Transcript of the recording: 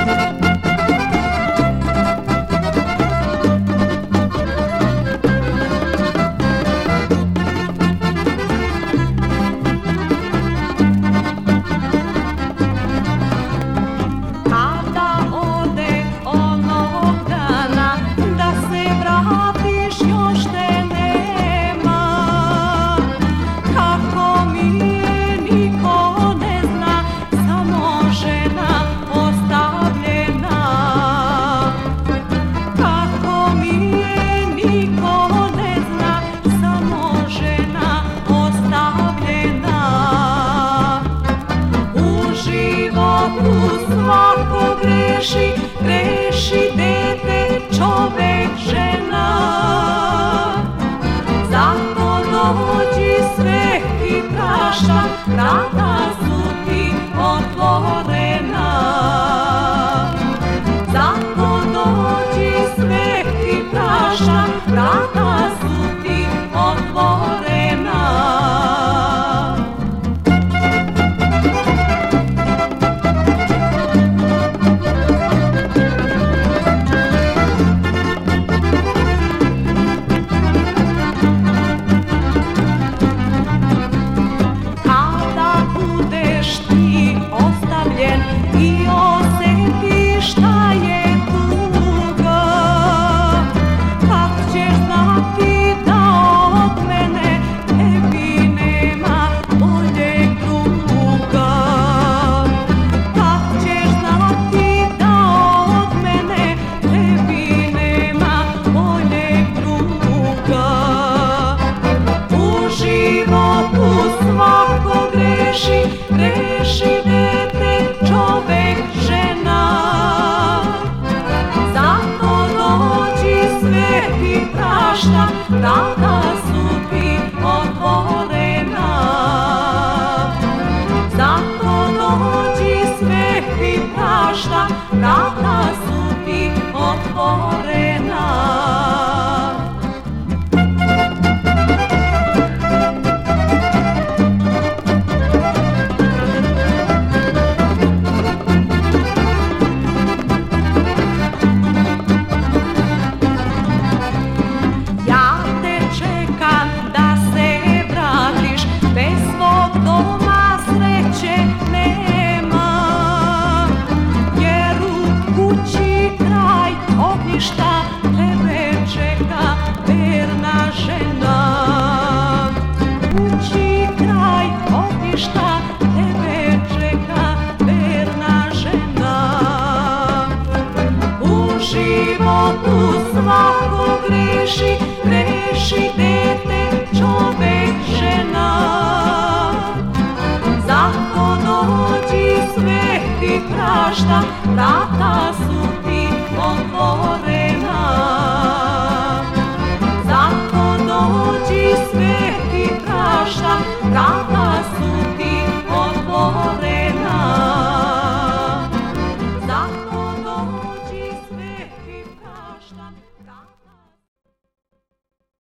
Svako greši dete, čovek, žena. Zato dođi sve ti prašta, vrata su ti otvorena. Zato dođi sve ti prašta, vrata su ti otvorena. I osjetiš šta je tuga, kad ćeš znati da od mene tebi nema boljeg druga. Kad ćeš znati da od mene tebi nema boljeg druga. U životu svako greši dete, čovek, žena. Zato dođi sve ti prašta, vrata su ti otvorena. Zato dođi sve ti prašta, vrata su ti otvorena. Doma sreće nema, jer u kući kraj ognjišta tebe čeka verna žena. U kući kraj ognjišta tebe čeka verna žena. U životu svako greši dete, čovek, žena. Zato dođi sve ti prašta, vrata su ti otvorena.